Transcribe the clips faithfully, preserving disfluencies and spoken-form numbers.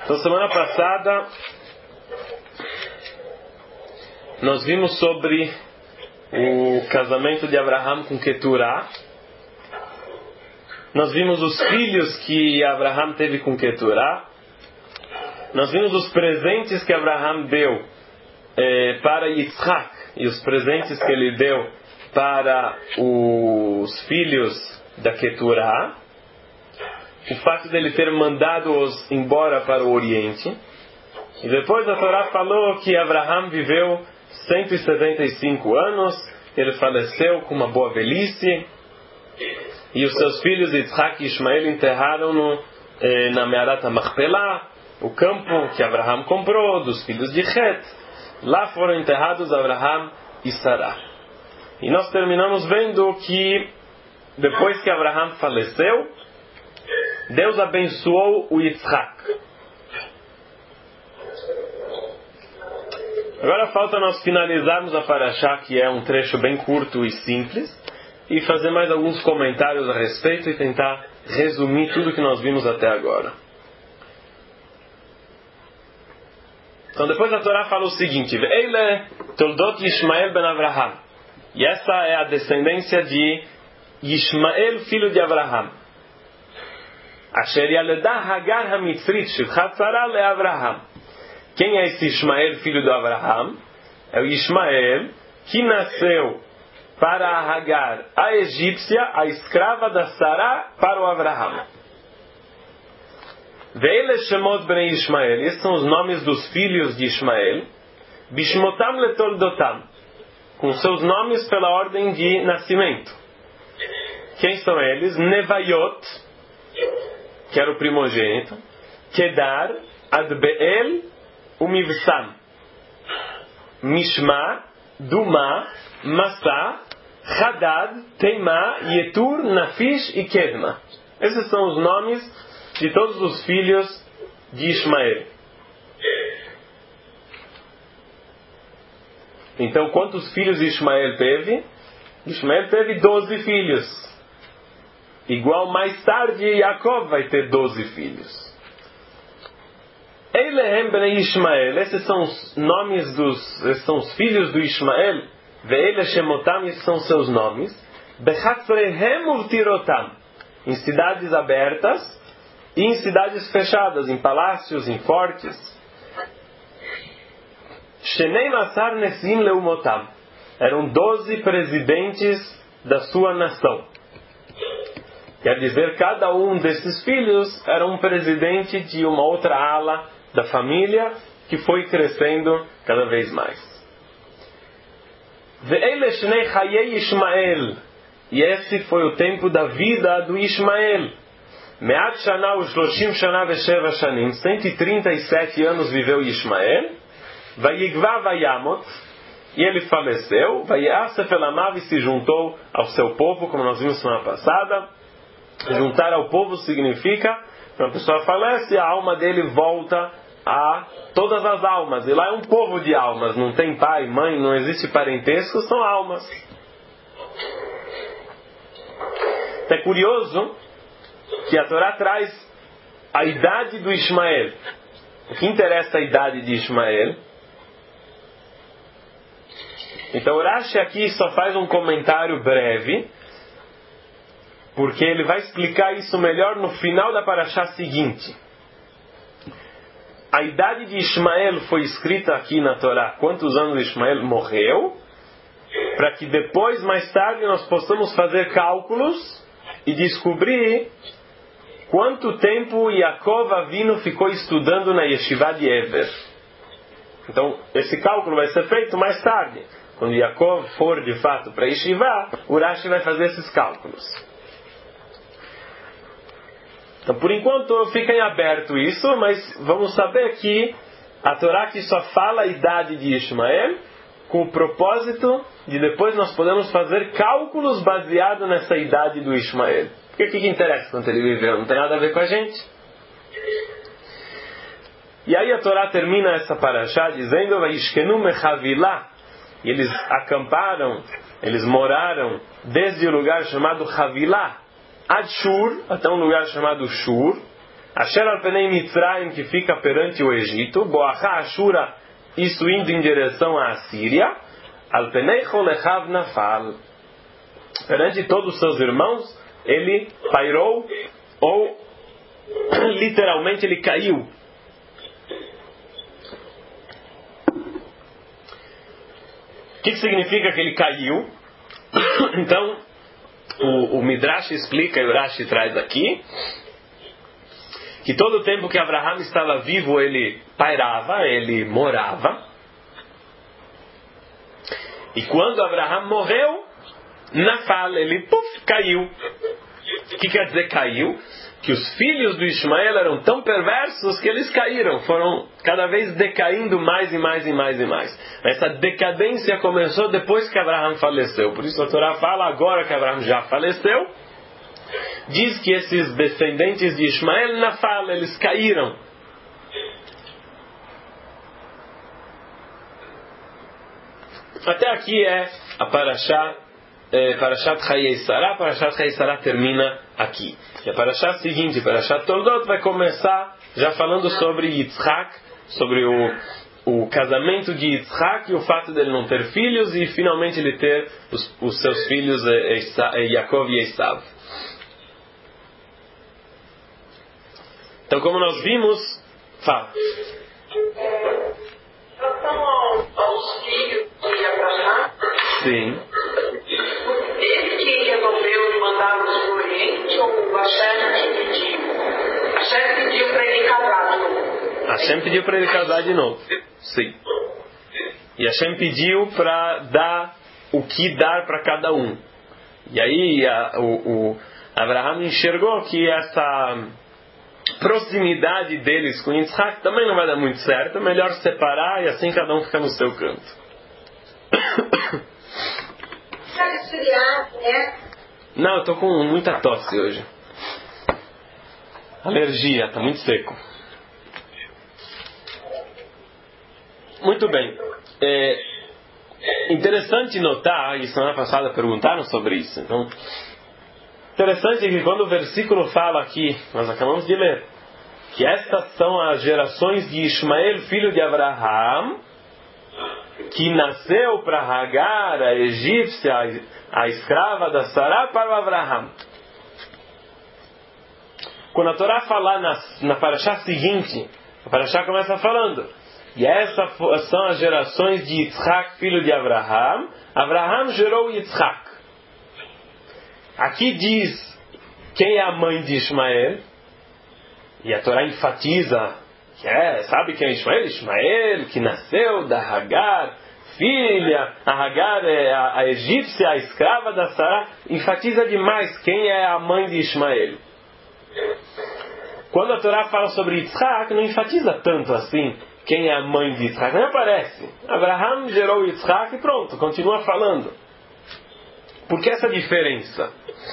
Então, semana passada, nós vimos sobre o casamento de Abraham com Keturah. Nós vimos os filhos que Abraham teve com Keturah. Nós vimos os presentes que Abraham deu eh, para Yitzhak e os presentes que ele deu para os filhos da Keturah. O fato dele ter mandado-os embora para o Oriente. E depois a Torá falou que Abraham viveu cento e setenta e cinco anos, ele faleceu com uma boa velhice, e os seus filhos Yitzhak e Ismael enterraram-no eh, na Me'arat HaMachpelah, o campo que Abraham comprou dos filhos de Het. Lá foram enterrados Abraham e Sará. E nós terminamos vendo que depois que Abraham faleceu, Deus abençoou o Yitzhak. Agora falta nós finalizarmos a Parashá, que é um trecho bem curto e simples, e fazer mais alguns comentários a respeito e tentar resumir tudo que nós vimos até agora. Então depois a Torá fala o seguinte: Eile toldot Yishmael ben Avraham. E essa é a descendência de Yishmael, filho de Abraham. Asher yaledah Hagar hamitzrit shivchat Sarah le Avraham. Quem é esse Ismael, filho de Abraham? É o Ismael que nasceu para a Hagar, a egípcia, a escrava da Sará, para o Abraham. Ve'ele shemot bnei Ismael. Esses são os nomes dos filhos de Ismael. Bishmotam letoldotam. Com seus nomes pela ordem de nascimento. Quem são eles? Nevaiot, que era o primogênito. Kedar, Adbeel, o Mivsam, Mishma, Duma, Massa, Hadad, Teimá, Yetur, Nafish e Kedma. Esses são os nomes de todos os filhos de Ismael. Então, quantos filhos Ismael teve? Ismael teve doze filhos. Igual mais tarde, Jacob vai ter doze filhos. Eilehem bnei Ismael, esses são os nomes dos, esses são os filhos do Ismael. Ve'ele shemotam, esses são seus nomes. Bechatzrehem uvtirotam, em cidades abertas e em cidades fechadas, em palácios, em fortes. Shenei masar nesim leumotam, eram doze presidentes da sua nação. Quer dizer, cada um desses filhos era um presidente de uma outra ala da família que foi crescendo cada vez mais. Ve'ele shnei chayei Ishmael, e esse foi o tempo da vida do Ismael. Me'at shana u'shloshim shana ve'sheva shanim, cento e trinta e sete anos viveu Ismael. Vayigva vayamot, e ele faleceu. Vayasef elamav, e se juntou ao seu povo, como nós vimos semana passada. Juntar ao povo significa, quando a pessoa falece, a alma dele volta a todas as almas. E lá é um povo de almas, não tem pai, mãe, não existe parentesco, são almas. É curioso que a Torá traz a idade do Ismael. O que interessa a idade de Ismael? Então Rashi aqui só faz um comentário breve, porque ele vai explicar isso melhor no final da parashá seguinte. A idade de Ismael foi escrita aqui na Torá, quantos anos Ismael morreu, para que depois, mais tarde, nós possamos fazer cálculos e descobrir quanto tempo Yaakov Avinu ficou estudando na Yeshiva de Ever. Então, esse cálculo vai ser feito mais tarde. Quando Yaakov for de fato para Yeshiva, o Rashi vai fazer esses cálculos. Então, por enquanto, fica em aberto isso, mas vamos saber que a Torá que só fala a idade de Ismael, com o propósito de depois nós podemos fazer cálculos baseados nessa idade do Ismael. Porque o que, que interessa quanto ele viveu? Não tem nada a ver com a gente. E aí a Torá termina essa parashá dizendo: Vayishkenu mechavilá, e eles acamparam, eles moraram desde o lugar chamado Havilá, Ad Shur, até um lugar chamado Shur, Asher al penei Mitzrayim, que fica perante o Egito, Boachá Ashura, isso indo em direção à Assíria, al penei Cholechav Nafal, perante todos os seus irmãos, ele pairou, ou literalmente ele caiu. O que, que significa que ele caiu? Então, o, o Midrash explica, e o Rashi traz aqui, que todo o tempo que Abraham estava vivo, ele pairava, ele morava. E quando Abraham morreu, Nafal, ele puf, caiu. O que quer dizer caiu? Que os filhos do Ismael eram tão perversos que eles caíram, foram cada vez decaindo mais e mais e mais e mais. Essa decadência começou depois que Abraham faleceu. Por isso a Torá fala agora que Abraham já faleceu. Diz que esses descendentes de Ismael, Nafal, eles caíram. Até aqui é a Parashá, é, Parashat Chayei Sará. Parashat Chayei Sará termina aqui. E a Parashá seguinte, Parashat Toldot, vai começar já falando sobre Yitzhak, sobre o, o casamento de Yitzhak e o fato dele não ter filhos e finalmente ele ter os, os seus filhos, Yaakov e Esav. Então, como nós vimos, fala. Aos filhos de Abraham, sim. Ele que resolveu mandá-los para o Oriente ou o Hashem que pediu? Hashem pediu para ele casar de novo. Hashem pediu para ele casar de novo. Sim. E Hashem pediu para dar o que dar para cada um. E aí a, o, o Abraham enxergou que essa proximidade deles com Yitzhak também não vai dar muito certo. É melhor separar e assim cada um fica no seu canto. Não, eu estou com muita tosse hoje. Alergia, está muito seco. Muito bem. É interessante notar, e semana passada perguntaram sobre isso. Então, interessante que quando o versículo fala aqui, nós acabamos de ler, que estas são as gerações de Ismael, filho de Abraham, que nasceu para Hagar, a egípcia, a escrava da Sará, para o Abraham. Quando a Torá fala na, na Parashá seguinte, a Parashá começa falando, e essas são as gerações de Yitzhak, filho de Abraham. Abraham gerou Yitzhak. Aqui diz quem é a mãe de Ismael, e a Torá enfatiza, que é, sabe quem é Ismael? Ismael, que nasceu da Hagar, filha, a Hagar é a, a egípcia, a escrava da Sará, enfatiza demais quem é a mãe de Ismael. Quando a Torá fala sobre Yitzhak, não enfatiza tanto assim quem é a mãe de Yitzhak, não aparece. Abraham gerou Yitzhak e pronto, continua falando. Por que essa diferença?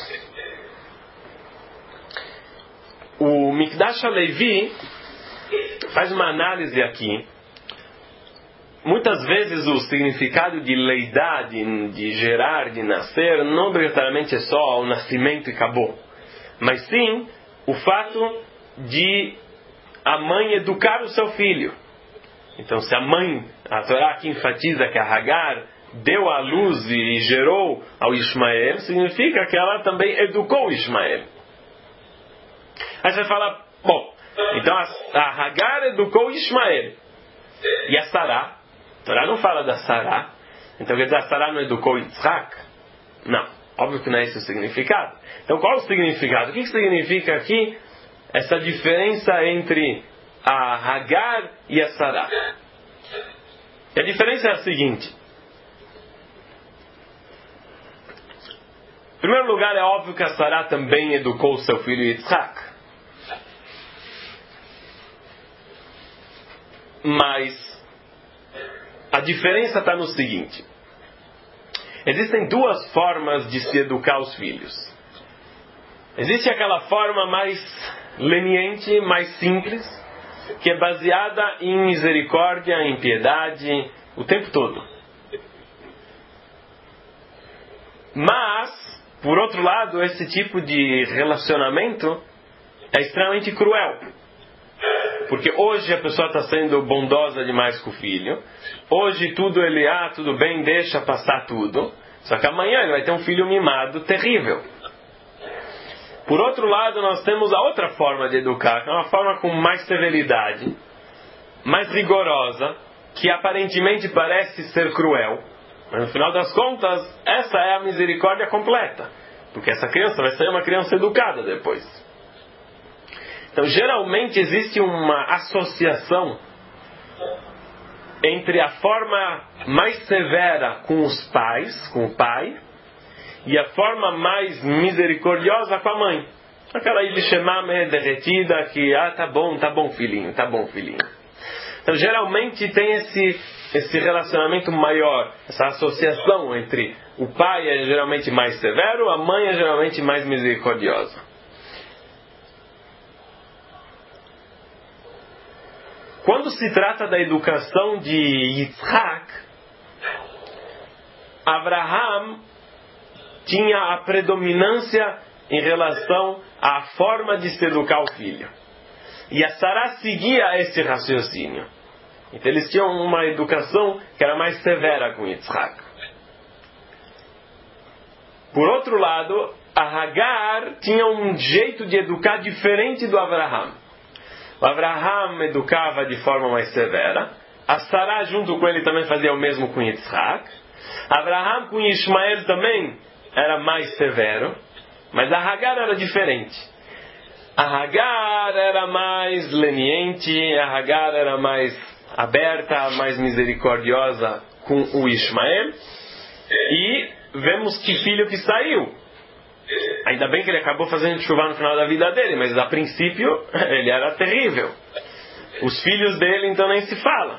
O Mikdash HaLevi faz uma análise aqui. Muitas vezes o significado de leidar, de, de gerar, de nascer, não obrigatoriamente é só o nascimento e acabou. Mas sim o fato de a mãe educar o seu filho. Então, se a mãe, a Torá aqui enfatiza que a Hagar deu à luz e gerou ao Ismael, significa que ela também educou o Ismael. Aí você vai falar, bom, então a, a Hagar educou Ismael. E a Sará? A Torá não fala da Sará. Então quer dizer, a Sará não educou Yitzhak? Não, óbvio que não é esse o significado. Então qual é o significado? O que significa aqui essa diferença entre a Hagar e a Sará? E a diferença é a seguinte. Em primeiro lugar, é óbvio que a Sará também educou seu filho Yitzhak. Mas a diferença está no seguinte. Existem duas formas de se educar os filhos. Existe aquela forma mais leniente, mais simples, que é baseada em misericórdia, em piedade, o tempo todo. Mas, por outro lado, esse tipo de relacionamento é extremamente cruel. Porque hoje a pessoa está sendo bondosa demais com o filho. Hoje tudo ele, ah, tudo bem, deixa passar tudo. Só que amanhã ele vai ter um filho mimado terrível. Por outro lado, nós temos a outra forma de educar, que é uma forma com mais severidade, mais rigorosa, que aparentemente parece ser cruel. Mas no final das contas, essa é a misericórdia completa. Porque essa criança vai ser uma criança educada depois. Então, geralmente existe uma associação entre a forma mais severa com os pais, com o pai, e a forma mais misericordiosa com a mãe. Aquela ilishemame derretida que, ah, tá bom, tá bom filhinho, tá bom filhinho. Então, geralmente tem esse, esse relacionamento maior, essa associação entre o pai é geralmente mais severo, a mãe é geralmente mais misericordiosa. Quando se trata da educação de Yitzhak, Abraham tinha a predominância em relação à forma de se educar o filho. E a Sará seguia esse raciocínio. Então eles tinham uma educação que era mais severa com Yitzhak. Por outro lado, a Hagar tinha um jeito de educar diferente do Abraham. O Abraham educava de forma mais severa. A Sará junto com ele também fazia o mesmo com Yitzhak. Abraham com Ismael também era mais severo. Mas a Hagar era diferente. A Hagar era mais leniente, a Hagar era mais aberta, mais misericordiosa com o Ismael. E vemos que filho que saiu. Ainda bem que ele acabou fazendo chuva no final da vida dele, mas a princípio ele era terrível. Os filhos dele então nem se fala.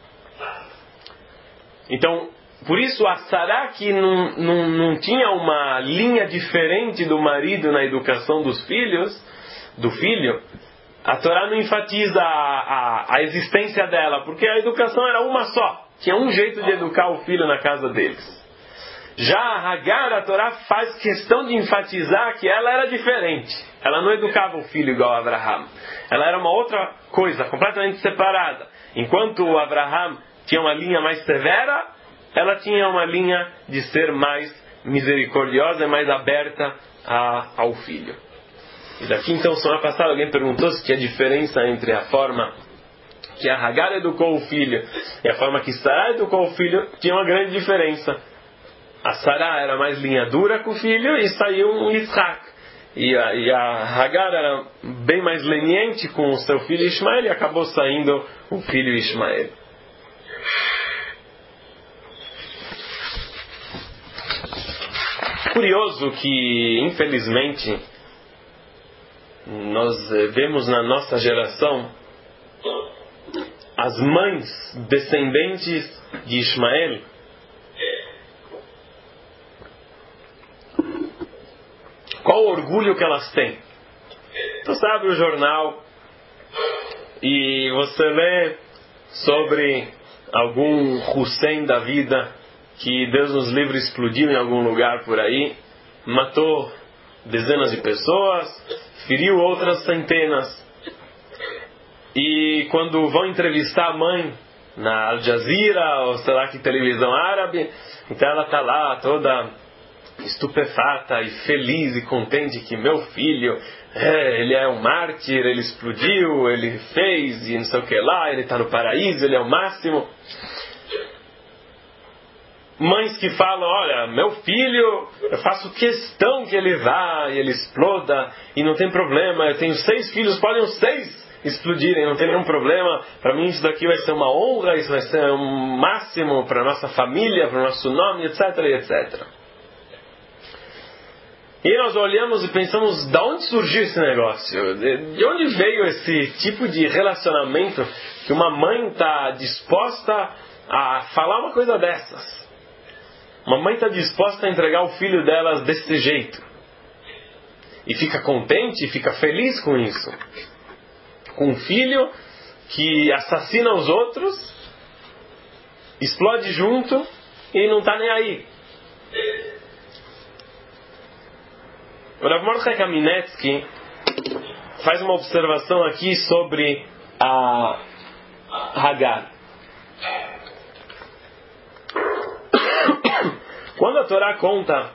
Então, por isso a Sará, que não, não, não tinha uma linha diferente do marido na educação dos filhos, do filho, a Torá não enfatiza a, a, a existência dela, porque a educação era uma só. Tinha um jeito de educar o filho na casa deles. Já a Hagar, a Torá faz questão de enfatizar que ela era diferente. Ela não educava o filho igual a Abraham. Ela era uma outra coisa, completamente separada. Enquanto o Abraham tinha uma linha mais severa, ela tinha uma linha de ser mais misericordiosa e mais aberta a, ao filho. E daqui então, semana passada, alguém perguntou se tinha diferença entre a forma que a Hagar educou o filho e a forma que Sará educou o filho. Tinha uma grande diferença. A Sará era mais linha dura com o filho e saiu um Yitzhak. E a, e a Hagar era bem mais leniente com o seu filho Ismael e acabou saindo o filho Ismael. Curioso que, infelizmente, nós vemos na nossa geração as mães descendentes de Ismael qual o orgulho que elas têm. Você abre o jornal e você lê sobre algum Hussein da vida que Deus nos livre explodiu em algum lugar por aí, matou dezenas de pessoas, feriu outras centenas. E quando vão entrevistar a mãe na Al Jazeera ou sei lá que televisão árabe, então ela está lá toda estupefata e feliz e contente que meu filho, é, ele é um mártir, ele explodiu, ele fez e não sei o que lá, ele está no paraíso, ele é o máximo. Mães que falam, olha, meu filho, eu faço questão que ele vá e ele exploda e não tem problema, eu tenho seis filhos, podem os seis explodirem, não tem nenhum problema, para mim isso daqui vai ser uma honra, isso vai ser um máximo para a nossa família, para o nosso nome, etc, etcétera. E nós olhamos e pensamos, de onde surgiu esse negócio? De onde veio esse tipo de relacionamento que uma mãe está disposta a falar uma coisa dessas? Uma mãe está disposta a entregar o filho delas desse jeito. E fica contente, fica feliz com isso. Com um filho que assassina os outros, explode junto e não está nem aí. O Rav Mordechai Kamenetsky faz uma observação aqui sobre a Hagar. Quando a Torá conta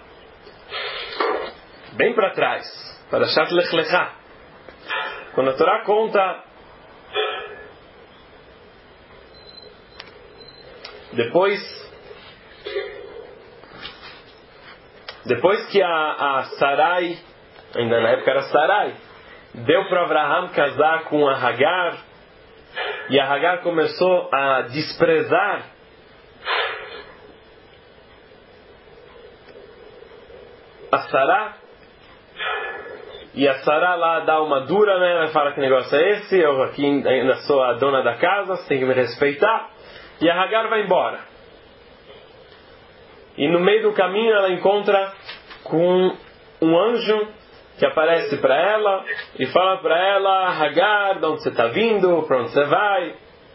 bem para trás, para Shat Lech Lechá, quando a Torá conta depois depois que a, a Sarai, ainda na época era Sarai, deu para Abraham casar com a Hagar, e a Hagar começou a desprezar a Sará, e a Sará lá dá uma dura, né? Ela fala: que negócio é esse? Eu aqui ainda sou a dona da casa, você tem que me respeitar. E a Hagar vai embora. E no meio do caminho ela encontra com um anjo que aparece para ela e fala para ela: Hagar, de onde você está vindo? Para onde você vai?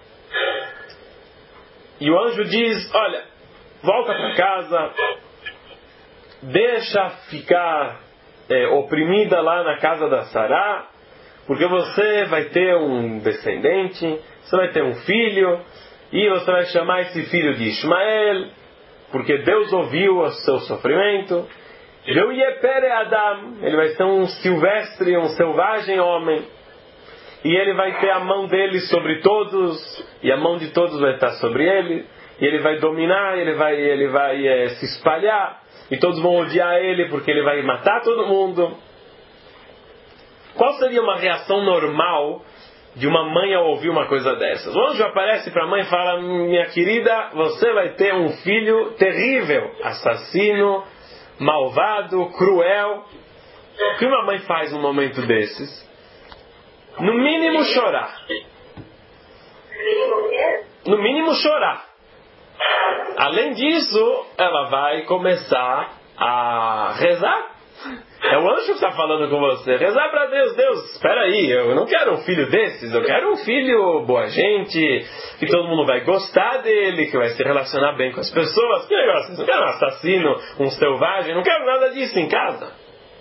E o anjo diz: olha, volta para casa, deixa ficar é, oprimida lá na casa da Sará, porque você vai ter um descendente, você vai ter um filho, e você vai chamar esse filho de Ismael, porque Deus ouviu o seu sofrimento. Adam, ele vai ser um silvestre, um selvagem homem, e ele vai ter a mão dele sobre todos, e a mão de todos vai estar sobre ele, e ele vai dominar, ele vai, ele vai é, se espalhar, e todos vão odiar ele porque ele vai matar todo mundo. Qual seria uma reação normal de uma mãe ao ouvir uma coisa dessas? O anjo aparece para a mãe e fala: minha querida, você vai ter um filho terrível, assassino, malvado, cruel. O que uma mãe faz num momento desses? No mínimo chorar. No mínimo chorar. Além disso, ela vai começar a rezar. É o anjo que está falando com você. Rezar para Deus. Deus, espera aí, eu não quero um filho desses. Eu quero um filho boa gente, que todo mundo vai gostar dele, que vai se relacionar bem com as pessoas. Que negócio? Não quero um assassino, um selvagem. Não quero nada disso em casa.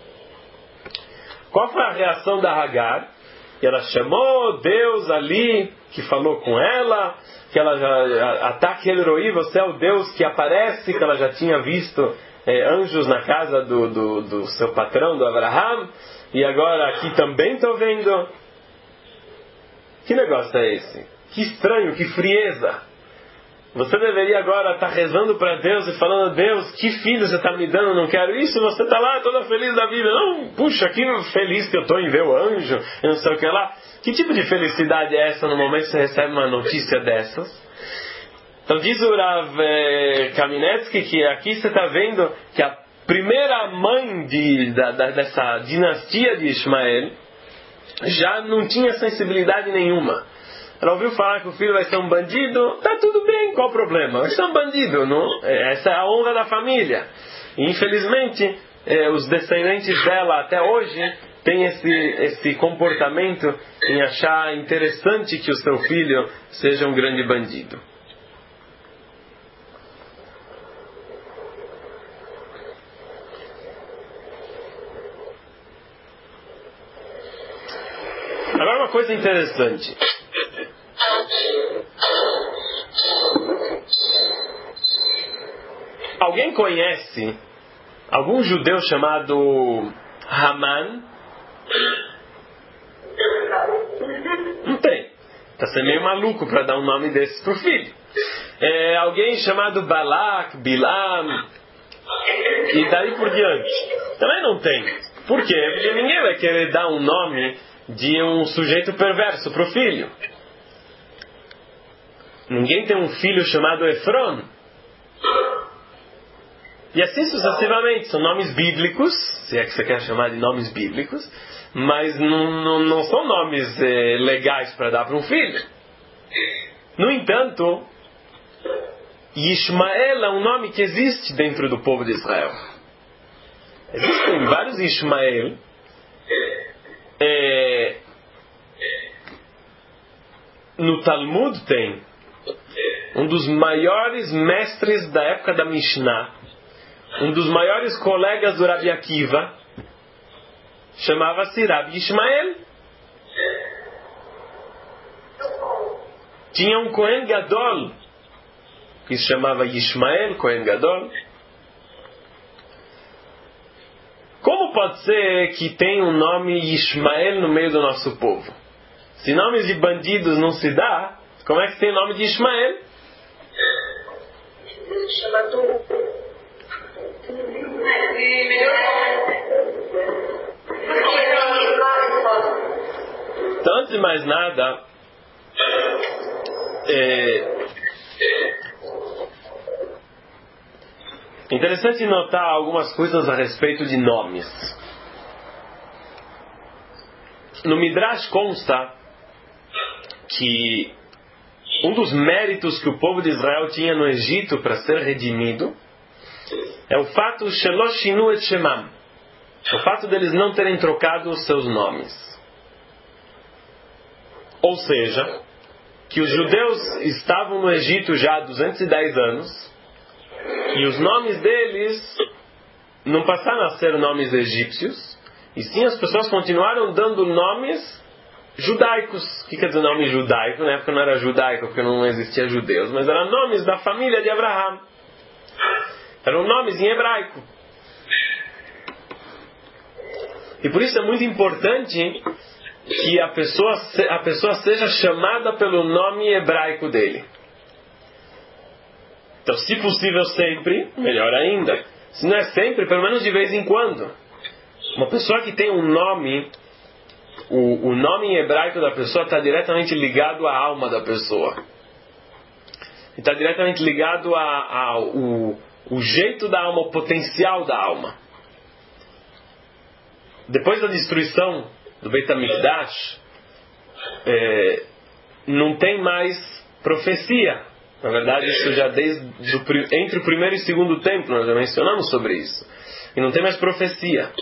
Qual foi a reação da Hagar? E ela chamou Deus ali, que falou com ela, que ela já, ataque Elroi, você é o Deus que aparece, que ela já tinha visto é, anjos na casa do, do, do seu patrão, do Abraham, e agora aqui também estou vendo. Que negócio é esse? Que estranho, que frieza. Você deveria agora estar rezando para Deus e falando: Deus, que filho você está me dando, não quero isso, e você está lá toda feliz da vida. Não, puxa, que feliz que eu estou em ver o anjo, e não sei o que lá. Que tipo de felicidade é essa no momento que você recebe uma notícia dessas? Então diz o Rav eh, Kamenetsky que aqui você está vendo que a primeira mãe de, da, da, dessa dinastia de Ismael já não tinha sensibilidade nenhuma. Ela ouviu falar que o filho vai ser um bandido, tá tudo bem, qual o problema? Vai ser um bandido, não? Essa é a honra da família. E infelizmente, eh, os descendentes dela até hoje têm esse, esse comportamento em achar interessante que o seu filho seja um grande bandido. Agora uma coisa interessante. Alguém conhece algum judeu chamado Haman? Não tem. Está sendo meio maluco para dar um nome desses para o filho. É, alguém chamado Balak, Bilam, e daí por diante. Também não tem. Por quê? Porque ninguém vai querer dar um nome de um sujeito perverso para o filho. Ninguém tem um filho chamado Efron. E assim sucessivamente. São nomes bíblicos, se é que você quer chamar de nomes bíblicos, mas não, não, não são nomes eh, legais para dar para um filho. No entanto, Ismael é um nome que existe dentro do povo de Israel. Existem vários Ismael. É, no Talmud tem um dos maiores mestres da época da Mishnah, um dos maiores colegas do Rabi Akiva, chamava-se Rabi Ishmael. tinha um Cohen Gadol, que se chamava Ishmael, Cohen Gadol. Como pode ser que tem um nome Ishmael no meio do nosso povo? Se nomes de bandidos não se dá, como é que tem o nome de Ishmael? Chamado... Então, antes de mais nada, é interessante notar algumas coisas a respeito de nomes. No Midrash consta que um dos méritos que o povo de Israel tinha no Egito para ser redimido é o fato Sheloshinu et Shemam, o fato deles não terem trocado os seus nomes. Ou seja, que os judeus estavam no Egito já há duzentos e dez anos e os nomes deles não passaram a ser nomes egípcios, e sim as pessoas continuaram dando nomes judaicos. O que quer dizer nome judaico? Na época não era judaico porque não existia judeus, mas eram nomes da família de Abraham. Eram nomes em hebraico. E por isso é muito importante que a pessoa, a pessoa seja chamada pelo nome hebraico dele. Então, se possível sempre, melhor ainda. Se não é sempre, pelo menos de vez em quando. Uma pessoa que tem um nome, o, o nome em hebraico da pessoa está diretamente ligado à alma da pessoa. Está diretamente ligado ao o, o jeito da alma, o potencial da alma. Depois da destruição do Beit HaMikdash, é, não tem mais profecia. Na verdade, isso já desde do, entre o primeiro e o segundo templo, nós já mencionamos sobre isso. E não tem mais profecia.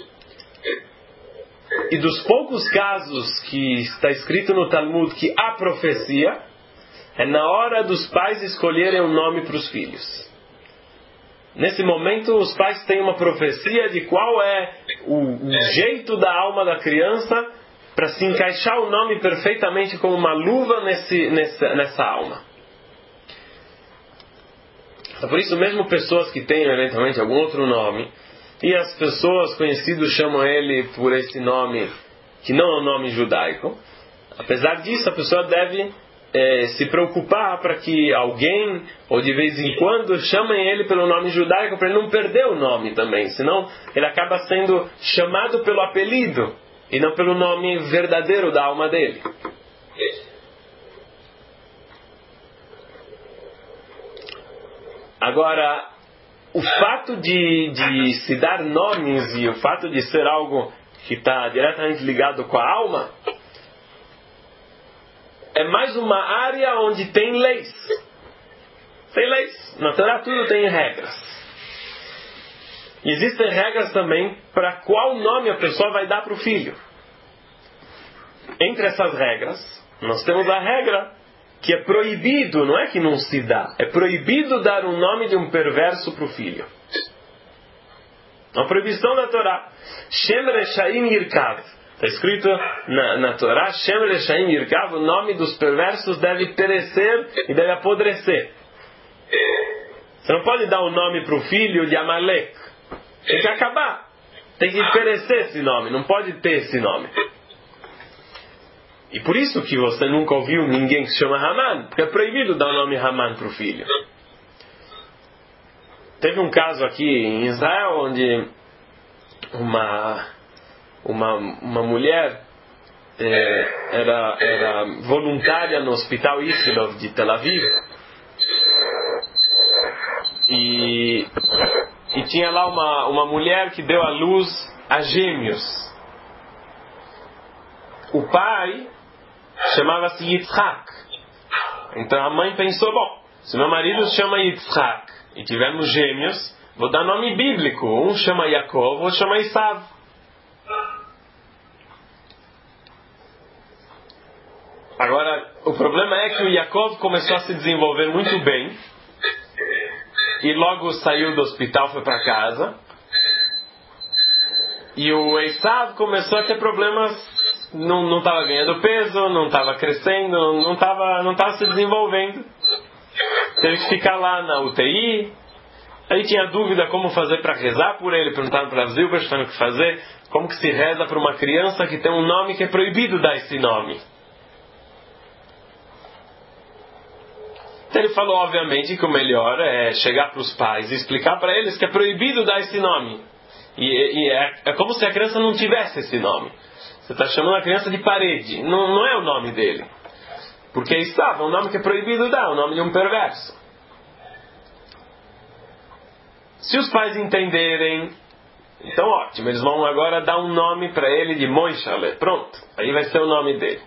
E dos poucos casos que está escrito no Talmud que há profecia, é na hora dos pais escolherem um nome para os filhos. Nesse momento, os pais têm uma profecia de qual é o, o jeito da alma da criança para se encaixar o nome perfeitamente como uma luva nesse, nessa, nessa alma. Então, por isso mesmo pessoas que têm eventualmente algum outro nome, e as pessoas conhecidas chamam ele por esse nome que não é um nome judaico, apesar disso a pessoa deve é, se preocupar para que alguém, ou de vez em quando, chamem ele pelo nome judaico para ele não perder o nome também, senão ele acaba sendo chamado pelo apelido e não pelo nome verdadeiro da alma dele. Agora, o fato de, de se dar nomes e o fato de ser algo que está diretamente ligado com a alma é mais uma área onde tem leis. Tem leis. Na Torá tudo tem regras. E existem regras também para qual nome a pessoa vai dar para o filho. Entre essas regras, nós temos a regra que é proibido, não é que não se dá, é proibido dar o nome de um perverso para o filho. Uma proibição da Torá. Shem Reshaim Yirkav. Está escrito na, na Torá, Shem Reshaim Yirkav, o nome dos perversos deve perecer e deve apodrecer. Você não pode dar o um nome para o filho de Amalek. Tem que acabar. Tem que perecer esse nome, não pode ter esse nome. E por isso que você nunca ouviu ninguém que se chama Haman, porque é proibido dar o nome Haman para o filho. Teve um caso aqui em Israel onde uma, uma, uma mulher é, era, era voluntária no Hospital Ichilov de Tel Aviv e, e tinha lá uma, uma mulher que deu à luz a gêmeos. O pai chamava-se Yitzhak. Então a mãe pensou, bom, se meu marido se chama Yitzhak e tivermos gêmeos, vou dar nome bíblico. Um chama Yaakov, outro chama Esav. Agora, o problema é que o Yaakov começou a se desenvolver muito bem e logo saiu do hospital, foi para casa. E o Esav começou a ter problemas não estava ganhando peso, não estava crescendo, não estava não estava se desenvolvendo. Teve que ficar lá na U T I. Aí tinha dúvida como fazer para rezar por ele. Perguntaram para Zilber o que fazer. Como que se reza para uma criança que tem um nome que é proibido dar esse nome? Então ele falou, obviamente, que o melhor é chegar para os pais e explicar para eles que é proibido dar esse nome. E, e é, é como se a criança não tivesse esse nome. Você está chamando a criança de parede. Não, não é o nome dele. Porque estava, é um nome que é proibido dar, é o nome de um perverso. Se os pais entenderem, então ótimo, eles vão agora dar um nome para ele de Moishale. Pronto, aí vai ser o nome dele.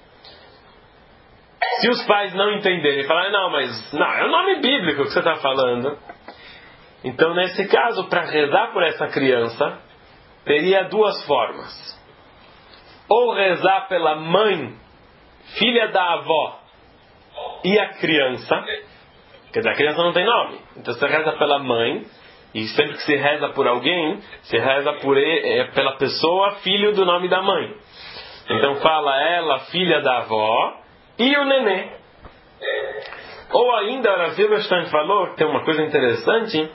Se os pais não entenderem e falarem, não, mas não, é o nome bíblico que você está falando. Então, nesse caso, para rezar por essa criança, teria duas formas. Ou rezar pela mãe, filha da avó, e a criança. Quer dizer, a criança não tem nome. Então você reza pela mãe, e sempre que se reza por alguém, se reza por ele, é, pela pessoa, filho do nome da mãe. Então fala ela, filha da avó, e o nenê. Ou ainda, a Rav Silberstein falou que tem uma coisa interessante.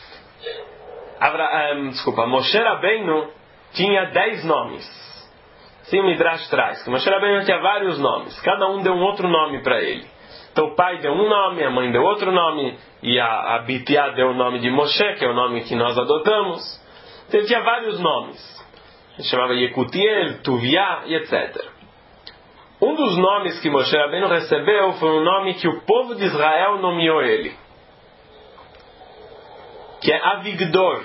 Avra, um, desculpa, Moshe Rabbeinu tinha dez nomes. Sim, o Midrash traz que Moshe Rabbeinu tinha vários nomes. Cada um deu um outro nome para ele. Então o pai deu um nome, a mãe deu outro nome, e a, a Bitiá deu o nome de Moshe, que é o nome que nós adotamos. Então ele tinha vários nomes. Ele chamava Yekutiel, Tuviá e etcétera. Um dos nomes que Moshe Rabbeinu recebeu foi um nome que o povo de Israel nomeou ele, que é Avigdor.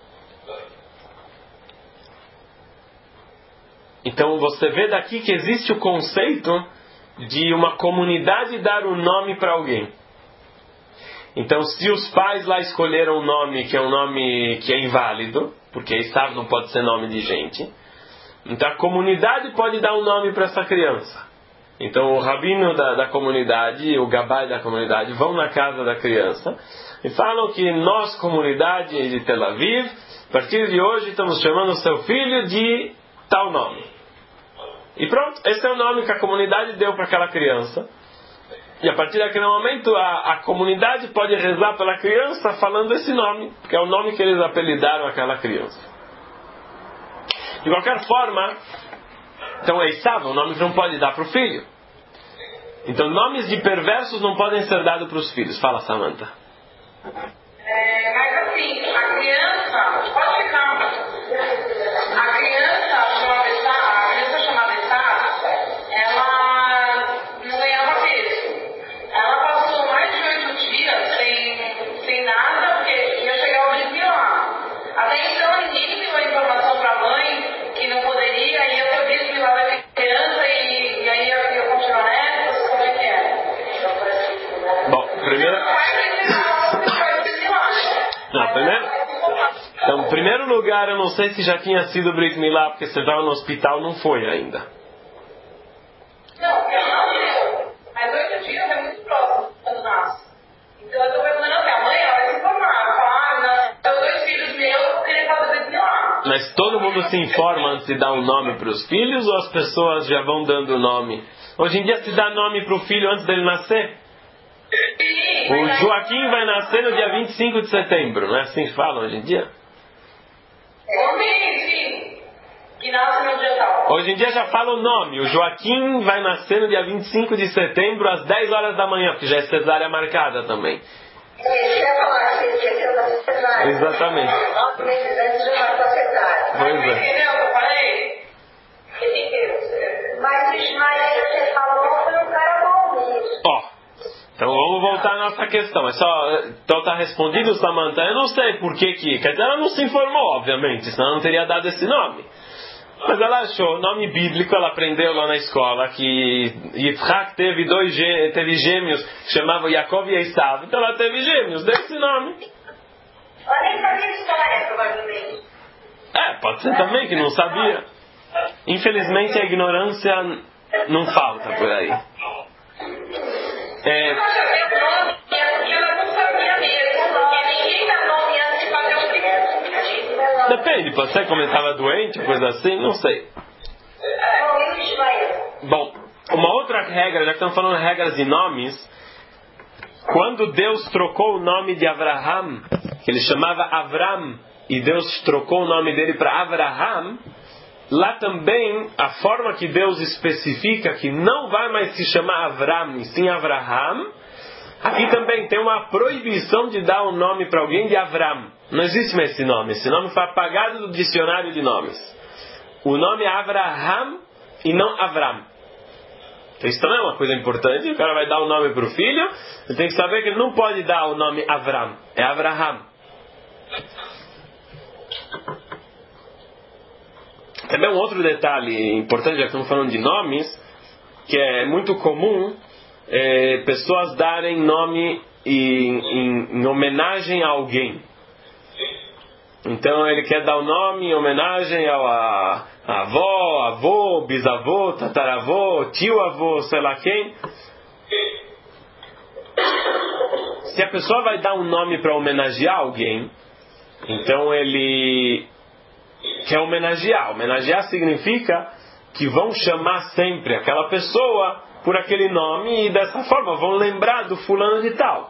Então você vê daqui que existe o conceito de uma comunidade dar um nome para alguém. Então, se os pais lá escolheram um nome que é um nome que é inválido, porque Esav não pode ser nome de gente, então a comunidade pode dar um nome para essa criança. Então o rabino da, da comunidade, o gabai da comunidade, vão na casa da criança e falam que nós, comunidade de Tel Aviv, a partir de hoje estamos chamando o seu filho de tal nome. E pronto, esse é o nome que a comunidade deu para aquela criança. E a partir daquele momento a, a comunidade pode rezar pela criança falando esse nome, porque é o nome que eles apelidaram aquela criança. De qualquer forma, então é Esav, o nome que não pode dar para o filho. Então nomes de perversos não podem ser dados para os filhos. Fala, Samantha. É, mas assim, a criança, pode ficar, a criança chamada Esav, a criança chamada Esav, ela não ganhava peso. Ela passou mais de oito dias sem, sem nada, porque ia chegar o dia lá. Até então ninguém deu a informação para a mãe que não poderia, ia ter visto lá da criança e, e aí ia, ia continuar nessa, como é que é? Bom, primeiro... Não, primeiro... Então, em primeiro lugar, eu não sei se já tinha sido Brit Milá, porque você estava no hospital, não foi ainda. Não, eu não sei. Mas oito dias é muito próximo quando nasce. Então eu estou perguntando assim, a mãe ela vai se informar, falar, ah, não, eu dois filhos meus, eu queria fazer Brit Milá. Mas todo mundo se informa antes de dar um nome para os filhos, ou as pessoas já vão dando nome? Hoje em dia se dá nome para o filho antes dele nascer? Sim, O Joaquim vai nascer no dia vinte e cinco de setembro, não é assim que falam hoje em dia? Sim, sim. Que nasce no dia tal. Hoje em dia já fala o nome. O Joaquim vai nascer no dia vinte e cinco de setembro, às dez horas da manhã, porque já é cesárea marcada também. Exatamente. Nove meses antes de uma cesárea. Pois é. Entendeu o que eu falei? Mas o Ismael que você falou foi um cara bom mesmo. Ó. Então vamos voltar à nossa questão. É só, então está respondido, Samantha? Eu não sei por que que... Quer dizer, ela não se informou, obviamente, senão ela não teria dado esse nome. Mas ela achou, nome bíblico, ela aprendeu lá na escola que Yitzhak teve dois teve gêmeos que chamavam Yaakov e Esav. Então ela teve gêmeos, deu esse nome. Ela nem sabia a história, provavelmente. É, pode ser também que não sabia. Infelizmente a ignorância não falta por aí. É... Depende, pode ser como ele estava doente, coisa assim, não sei. Uma outra regra, já que estamos falando de regras de nomes, quando Deus trocou o nome de Abraham, que ele chamava Avram, e Deus trocou o nome dele para Abraham, lá também a forma que Deus especifica que não vai mais se chamar Avram, e sim Abraham, aqui também tem uma proibição de dar um nome para alguém de Avram. Não existe mais esse nome. Esse nome foi apagado do dicionário de nomes. O nome é Abraham e não Avram. Então isso também é uma coisa importante. O cara vai dar o um nome para o filho, ele tem que saber que ele não pode dar o nome Avram. É Abraham. Também um outro detalhe importante, já que estamos falando de nomes, que é muito comum é, pessoas darem nome em, em, em homenagem a alguém. Então ele quer dar o nome em homenagem ao a, a avó, avô, bisavô, tataravô, tio-avô, sei lá quem. Se a pessoa vai dar um nome para homenagear alguém, então ele quer homenagear. Homenagear significa que vão chamar sempre aquela pessoa por aquele nome e dessa forma vão lembrar do fulano de tal.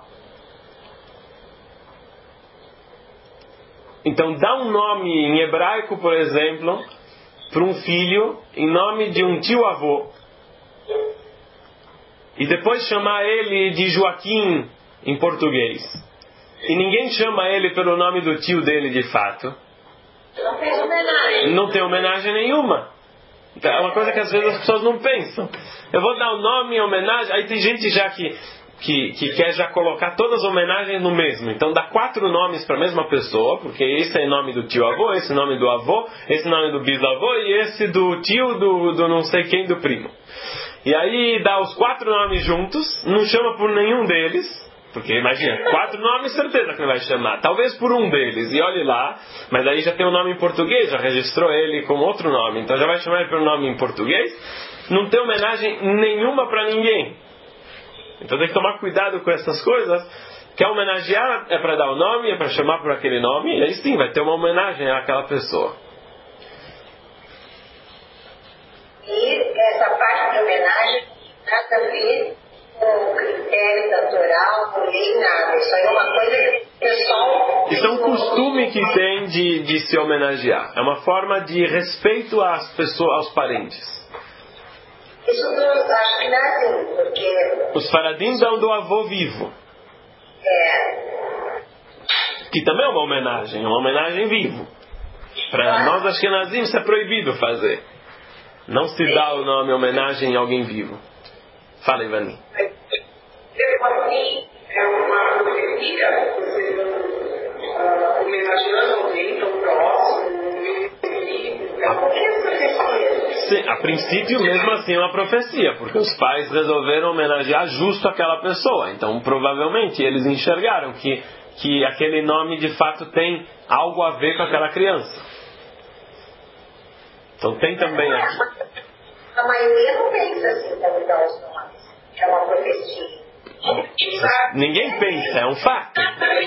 Então dá um nome em hebraico, por exemplo, para um filho em nome de um tio-avô. E depois chamar ele de Joaquim em português. E ninguém chama ele pelo nome do tio dele de fato. Não tem homenagem. Não tem homenagem nenhuma. Então, é uma coisa que às vezes as pessoas não pensam. Eu vou dar o um nome em homenagem. Aí tem gente já que, que, que quer já colocar todas as homenagens no mesmo. Então dá quatro nomes para a mesma pessoa, porque esse é o nome do tio-avô, esse é o nome do avô, esse é o nome do bisavô e esse do tio do, do não sei quem do primo. E aí dá os quatro nomes juntos, não chama por nenhum deles. Porque imagina, quatro nomes, certeza que não vai chamar. Talvez por um deles, e olhe lá, mas aí já tem o um nome em português, já registrou ele com outro nome, então já vai chamar ele pelo nome em português. Não tem homenagem nenhuma para ninguém. Então tem que tomar cuidado com essas coisas. Quer homenagear, é para dar o nome, é para chamar por aquele nome, e aí sim vai ter uma homenagem àquela pessoa. E essa parte de homenagem nada a ver com critério natural, com lei, nada. Isso aí é uma coisa pessoal. Isso é um costume que tem de, de se homenagear. É uma forma de respeito às pessoas, aos parentes. Isso do, acho que não é assim, porque... Os faradim dão do avô vivo. É. Que também é uma homenagem, é uma homenagem vivo. Para nós ashkenazim isso é proibido fazer. Não se dá o nome homenagem a alguém vivo. Fala, Ivani. Mesmo assim, é uma profecia, você não homenageando alguém tão próximo, vivo, é uma profecia. Sim, a princípio, mesmo assim, é uma profecia, porque os pais resolveram homenagear justo aquela pessoa. Então, provavelmente, eles enxergaram que, que aquele nome, de fato, tem algo a ver com aquela criança. Então, tem também aqui. A maioria não pensa assim para mudar os nomes. É uma profecia. Ninguém pensa, é um fato.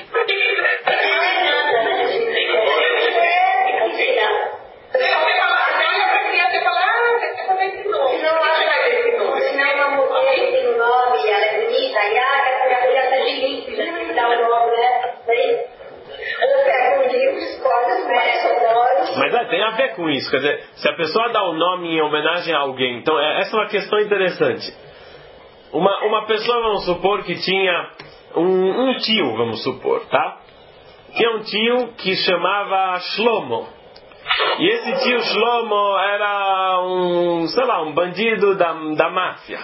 Mas é, tem a ver com isso. Quer dizer, se a pessoa dá o um nome em homenagem a alguém, então é, essa é uma questão interessante. Uma, uma pessoa, vamos supor, que tinha um, um tio, vamos supor, tá? Tinha um tio que chamava Shlomo. E esse tio Shlomo era um, sei lá, um bandido da, da máfia.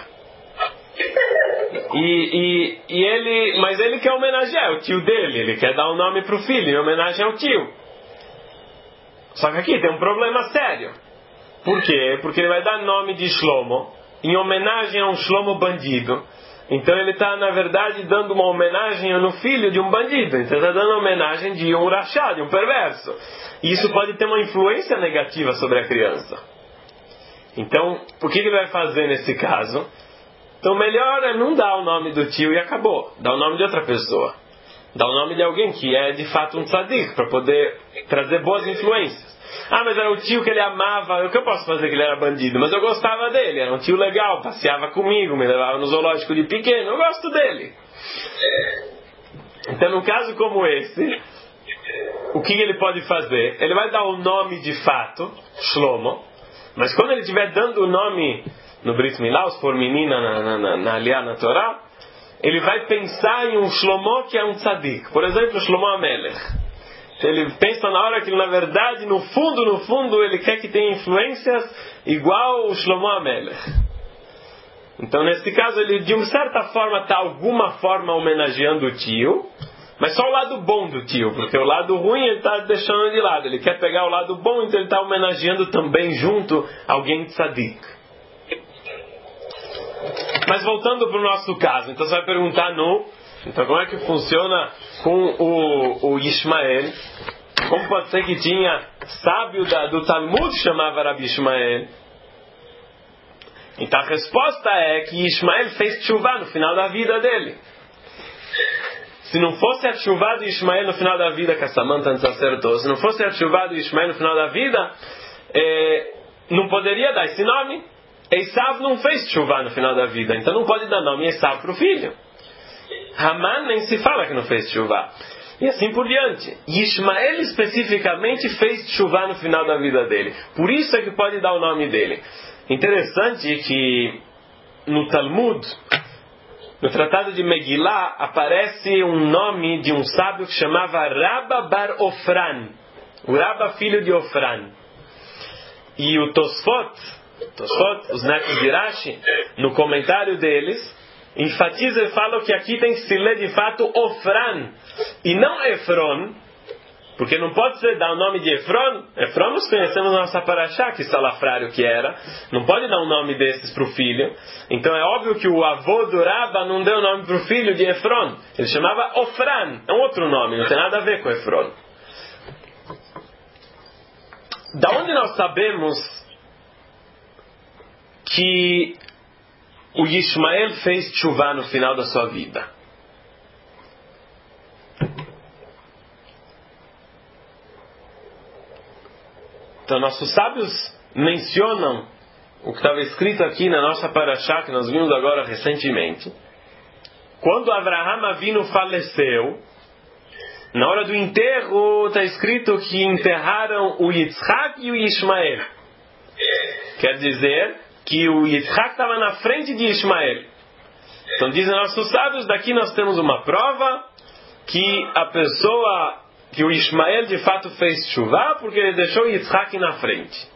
E, e, e ele, mas ele quer homenagear o tio dele, ele quer dar um nome pro filho em homenagem ao tio. Só que aqui tem um problema sério. Por quê? Porque ele vai dar nome de Shlomo em homenagem a um Shlomo bandido. Então ele está, na verdade, dando uma homenagem no filho de um bandido. Então ele está dando homenagem de um rachá, de um perverso. E isso pode ter uma influência negativa sobre a criança. Então, o que ele vai fazer nesse caso? Então, melhor é não dar o nome do tio e acabou. Dá o nome de outra pessoa. Dá o nome de alguém que é, de fato, um tzadik, para poder trazer boas influências. Ah, mas era o tio que ele amava. O que eu posso fazer que ele era bandido? Mas eu gostava dele, era um tio legal, passeava comigo, me levava no zoológico de pequeno, eu gosto dele. Então, num caso como esse, o que ele pode fazer? Ele vai dar o nome de fato, Shlomo, mas quando ele estiver dando o nome no Brit Milá, se for menina na, na, na, na Aliá, na Torá, ele vai pensar em um Shlomo que é um tzadik. Por exemplo, Shlomo Amelech. Ele pensa na hora que, na verdade, no fundo, no fundo, ele quer que tenha influências igual o Shlomo Amelech. Então, nesse caso, ele, de uma certa forma, está, alguma forma, homenageando o tio, mas só o lado bom do tio, porque o lado ruim ele está deixando de lado. Ele quer pegar o lado bom, então ele está homenageando também junto alguém tzadik. Mas voltando para o nosso caso, então você vai perguntar no... Então como é que funciona com o, o Ishmael? Como pode ser que tinha sábio da, do Talmud que chamava Rabi Ishmael? Então a resposta é que Ishmael fez tchuvá no final da vida dele. Se não fosse a tchuvá de Ishmael no final da vida, que a Samantha nos acertou, se não fosse a tchuvá de Ishmael no final da vida, é, não poderia dar esse nome. Esav não fez tchuvá no final da vida, então não pode dar nome Esav para o filho. Haman nem se fala que não fez tchuvá. E assim por diante. Ishmael especificamente fez tchuvá no final da vida dele. Por isso é que pode dar o nome dele. Interessante que no Talmud, no Tratado de Megillah, aparece um nome de um sábio que chamava Rabba Bar Ofran. O Rabba, filho de Ofran. E o Tosfot, Tosfot, os netos de Rashi, no comentário deles, enfatiza e fala que aqui tem que se ler de fato Ofran e não Efron, porque não pode ser dar o nome de Efron. Efron nós conhecemos na nossa paraxá, que salafrário que era, não pode dar um nome desses para o filho. Então é óbvio que o avô do Rabba não deu o nome para o filho de Efron, ele chamava Ofran, é um outro nome, não tem nada a ver com Efron. Da onde nós sabemos que o Ishmael fez tchuvá no final da sua vida? Então nossos sábios mencionam o que estava escrito aqui na nossa paraxá, que nós vimos agora recentemente. Quando Avraham Avinu faleceu, na hora do enterro está escrito que enterraram o Yitzhak e o Ishmael. Quer dizer que o Yitzhak estava na frente de Ishmael. Então dizem nossos sábios, daqui nós temos uma prova que a pessoa, que o Ishmael de fato fez tchuvá porque ele deixou o Yitzhak na frente.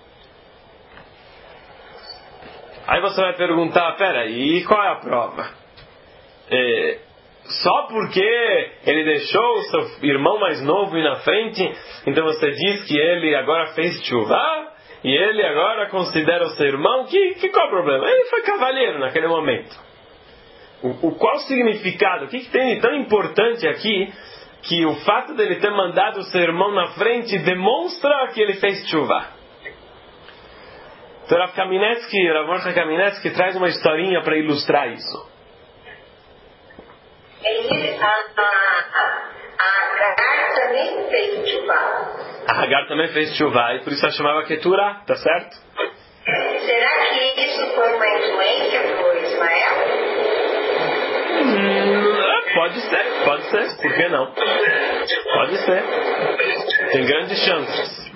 Aí você vai perguntar, peraí, qual é a prova? É, só porque ele deixou o seu irmão mais novo ir na frente, então você diz que ele agora fez tchuvá? E ele agora considera o seu irmão? Que, que qual é o problema? Ele foi cavalheiro naquele momento. O, o, qual o significado? O que, que tem de tão importante aqui que o fato dele ter mandado o seu irmão na frente demonstra que ele fez tchuvá? Então Rav Kamenetsky, Rav Mordechai Kamenetsky traz uma historinha para ilustrar isso. Ele, a, a, a Agar também fez tchuvá. A Agar também fez tchuvá e por isso ela chamava Keturah, tá certo? Será que isso foi uma influência para Ismael? Hum, pode ser, pode ser, por que não? Pode ser. Tem grandes chances.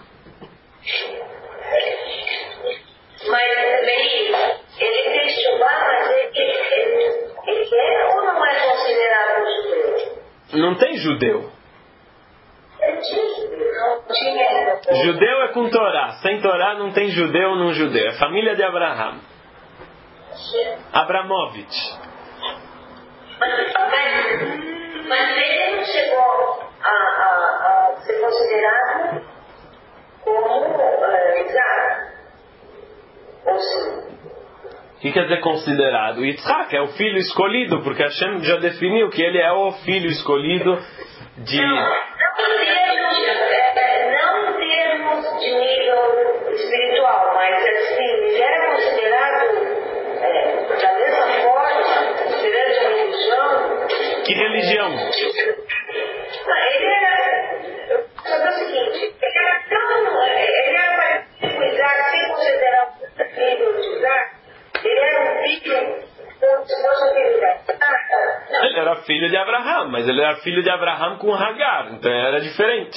Mas também ele fez tchuvá, mas ele, ele, ele é ou não é considerado judeu? Não tem judeu. Não tinha. Judeu é com Torá. Sem Torá não tem judeu ou não judeu. É família de Abraham. Abramovich. Mas, mas, mas ele não chegou a, a, a ser considerado como uh, Isaac. Ou sim? O que quer dizer considerado? O Yitzhak é o filho escolhido, porque Hashem já definiu que ele é o filho escolhido de... Não, não em termos, não em termos de nível espiritual, mas assim, ele era considerado é, da mesma forma, perante a religião. Que religião? Ele era... Eu vou fazer o seguinte, ele era tão... filho de Abraham, mas ele era filho de Abraham com Hagar, então era diferente.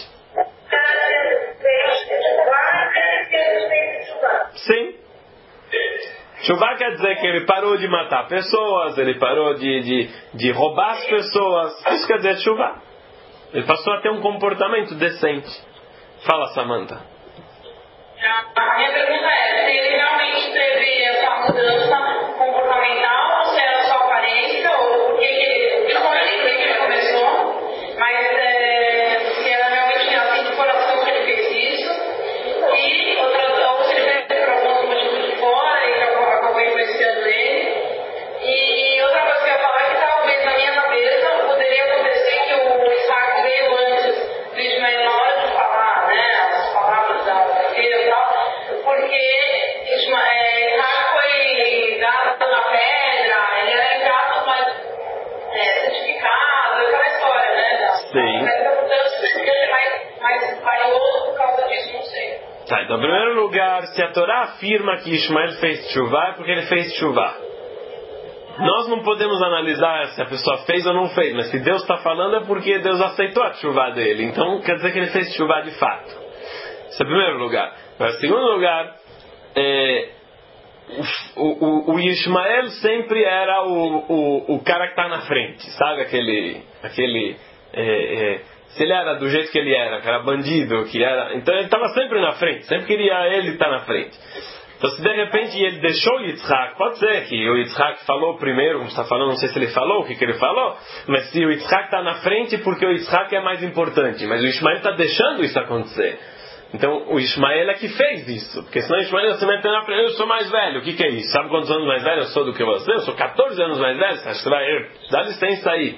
Sim. Tchuvá quer dizer que ele parou de matar pessoas, ele parou de, de, de roubar as pessoas. Isso quer dizer tchuvá. Ele passou a ter um comportamento decente. Fala, Samantha. A minha pergunta é, se ele realmente teve essa mudança comportamental, ou se era só aparência, ou por que ele, principalmente por que ele começou, mas é, se era realmente assim de coração que ele fez isso, e outra, ou se ele teve por alguns motivos de fora e que acabou influenciando ele. E outra coisa que eu ia falar é que talvez na minha cabeça poderia acontecer que o Isaac veio antes do Ismael na hora de falar, né, as palavras da filha e tal, porque Isaac foi dado na pedra, ele era entre aspas mais é, certificado, aquela história, né? Sim. Mas portanto, podia ser mais, mais valioso por causa disso, não sei. Tá, então, em primeiro lugar, se a Torá afirma que Ismael fez tchuvá, é porque ele fez tchuvá. Nós não podemos analisar se a pessoa fez ou não fez, mas se Deus está falando é porque Deus aceitou a tchuvá dele. Então quer dizer que ele fez tchuvá de fato. Esse é o primeiro lugar. Mas, em segundo lugar, é, o, o, o Ismael sempre era o, o, o cara que está na frente, sabe? Aquele, aquele é, é, se ele era do jeito que ele era, que era bandido, que era, então ele estava sempre na frente, sempre queria ele estar na frente. Então, se de repente ele deixou o Yitzhak, pode ser que o Yitzhak falou primeiro, como está falando, não sei se ele falou, o que, que ele falou, mas se o Yitzhak está na frente, porque o Yitzhak é mais importante, mas o Ismael está deixando isso acontecer. Então, o Ismael é que fez isso, porque senão o Ismael se mete na frente, eu sou mais velho, o que, que é isso? Sabe quantos anos mais velho eu sou do que você? Eu sou catorze anos mais velho, você acha que você vai, dá licença aí.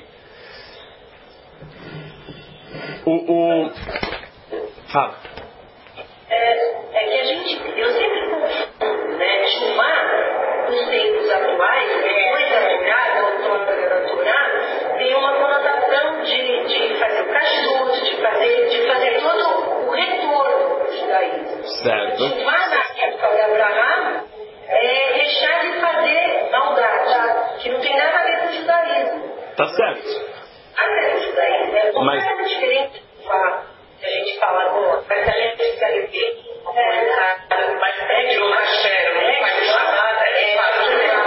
O... o... Fala. É, é que a gente, eu sempre confundo, né? Chumar, nos tempos atuais, depois da Torá, da outorga da Torá, tem uma conotação de, de fazer o kashrut, de fazer, de fazer todo o retorno do judaísmo. Certo. Chumar, na época de Abraham, é deixar de fazer maldade, que não tem nada a ver com o judaísmo. Tá certo. A ver com o judaísmo é completamente Mas... diferente de falar. A gente fala, bom, mas a gente fica ali, é, mas pede o cachê, não faz nada, é, faz o que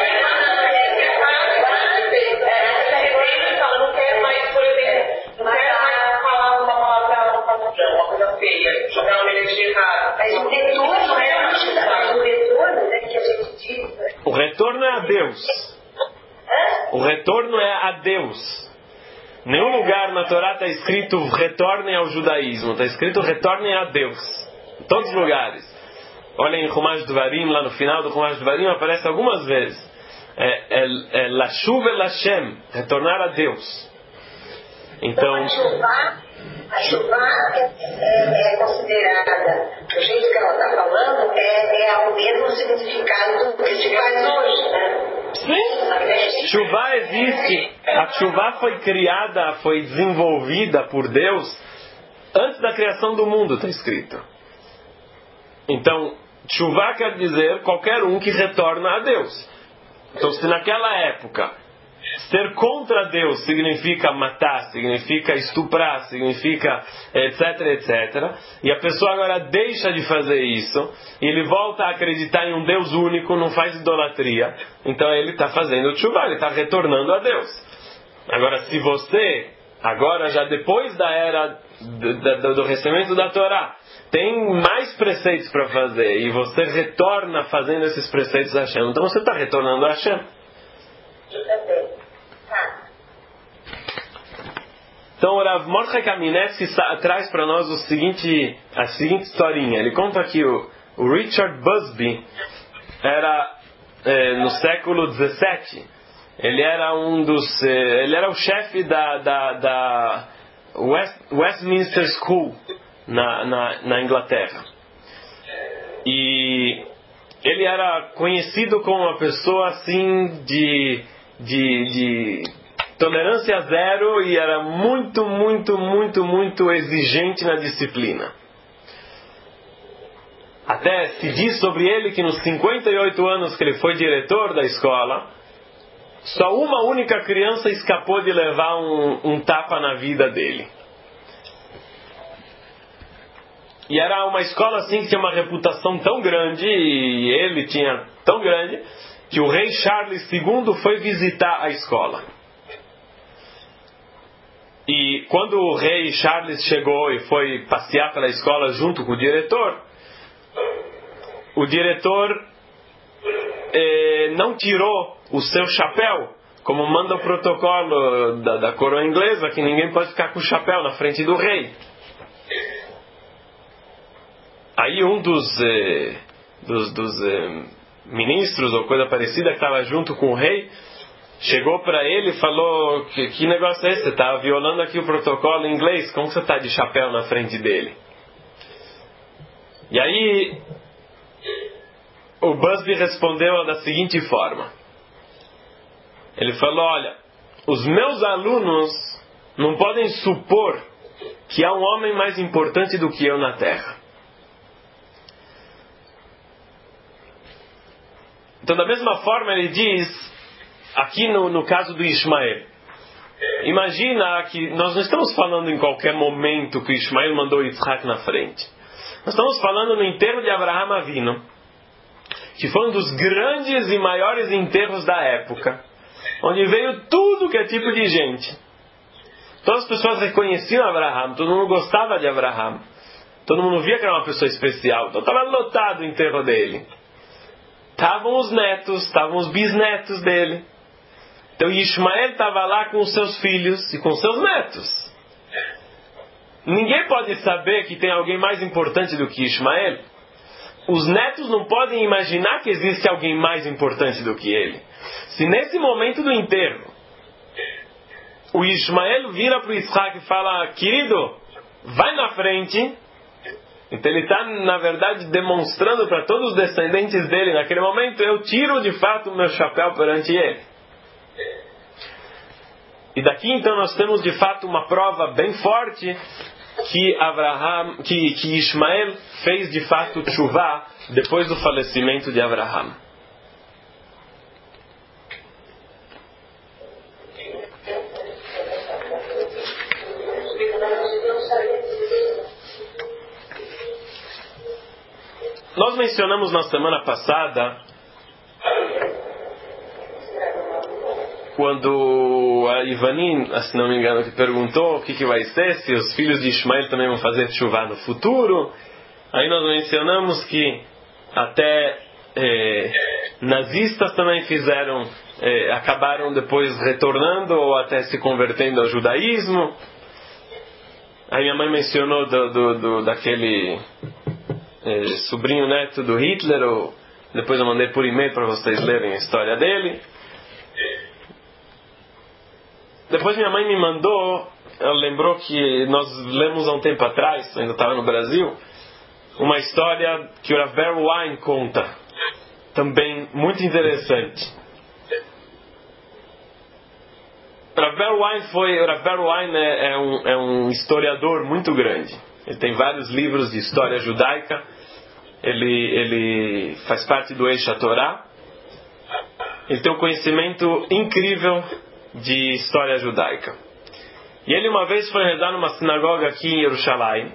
se arrepende, fala, não quero mais, por exemplo, não quero mais falar uma palavra, uma coisa feia, jogar uma energia errada. Mas o retorno é o retorno, né, que a gente diz. O retorno é a Deus. O retorno é a Deus. Nenhum lugar na Torá está escrito retornem ao judaísmo, está escrito retornem a Deus. Em todos os lugares. Olhem em Chumash Dvarim, lá no final do Chumash Dvarim aparece algumas vezes. É, é, é Lashuv el Hashem, retornar a Deus. Então, a chuva, a chuva é, é, é considerada, do jeito que ela está falando, é, é o mesmo significado do que se faz hoje, né? Sim. Chuvá existe. A chuvá foi criada, foi desenvolvida por Deus antes da criação do mundo, está escrito. Então, chuvá quer dizer qualquer um que retorna a Deus. Então, se naquela época ser contra Deus significa matar, significa estuprar, significa etc, etcétera, e a pessoa agora deixa de fazer isso, e ele volta a acreditar em um Deus único, não faz idolatria, então ele está fazendo tchuvá, ele está retornando a Deus. Agora, se você, agora já depois da era do, do, do recebimento da Torá, tem mais preceitos para fazer, e você retorna fazendo esses preceitos a Hashem, então você está retornando a Hashem. Eu também. Tá. Então o Rav Mordechai Kamenetsky traz para nós o seguinte, a seguinte historinha. Ele conta que o, o Richard Busby era é, no século dezessete. Ele era um dos, é, ele era o chefe da, da, da West, Westminster School na, na, na Inglaterra. E ele era conhecido como uma pessoa assim de De, de tolerância zero e era muito, muito, muito, muito exigente na disciplina. Até se diz sobre ele que nos cinquenta e oito anos que ele foi diretor da escola, só uma única criança escapou de levar um, um tapa na vida dele. E era uma escola assim que tinha uma reputação tão grande, e ele tinha tão grande, que o rei Charles segundo foi visitar a escola. E quando o rei Charles chegou e foi passear pela escola junto com o diretor, o diretor eh, não tirou o seu chapéu, como manda o protocolo da, da coroa inglesa, que ninguém pode ficar com o chapéu na frente do rei. Aí um dos, eh, dos, dos eh, ministros ou coisa parecida que estava junto com o rei chegou para ele e falou: que, que negócio é esse? Você está violando aqui o protocolo em inglês, como você está de chapéu na frente dele? E aí o Busby respondeu da seguinte forma. Ele falou: olha, os meus alunos não podem supor que há um homem mais importante do que eu na Terra. Então, da mesma forma, ele diz, aqui no, no caso do Ismael, imagina que nós não estamos falando em qualquer momento que o Ismael mandou Yitzhak na frente. Nós estamos falando no enterro de Abraham Avinu, que foi um dos grandes e maiores enterros da época, onde veio tudo que é tipo de gente. Todas as pessoas reconheciam Abraham, todo mundo gostava de Abraham, todo mundo via que era uma pessoa especial, então estava lotado o enterro dele. Estavam os netos, estavam os bisnetos dele. Então Ismael estava lá com os seus filhos e com os seus netos. Ninguém pode saber que tem alguém mais importante do que Ismael. Os netos não podem imaginar que existe alguém mais importante do que ele. Se nesse momento do enterro o Ismael vira para o Isaac e fala: querido, vai na frente. Então ele está, na verdade, demonstrando para todos os descendentes dele, naquele momento, eu tiro de fato o meu chapéu perante ele. E daqui então nós temos de fato uma prova bem forte que, Abraham, que, que Ismael fez de fato tchuvá depois do falecimento de Abraham. Nós mencionamos na semana passada, quando a Ivani, se não me engano, que perguntou o que, que vai ser, se os filhos de Ismael também vão fazer tchuvá no futuro. Aí nós mencionamos que até eh, nazistas também fizeram, eh, acabaram depois retornando ou até se convertendo ao judaísmo. Aí minha mãe mencionou do, do, do, daquele... É, sobrinho neto do Hitler, ou depois eu mandei por e-mail para vocês lerem a história dele. Depois minha mãe me mandou, ela lembrou que nós lemos há um tempo atrás, ainda estava no Brasil, uma história que o Rav Ber Wein conta, também muito interessante. Rav Ber Wein foi, Rav Ber Wein é, é, um, é um historiador muito grande. Ele tem vários livros de história judaica. Ele, ele faz parte do Eish HaTorah. Ele tem um conhecimento incrível de história judaica. E ele uma vez foi rezar numa sinagoga aqui em Jerusalém.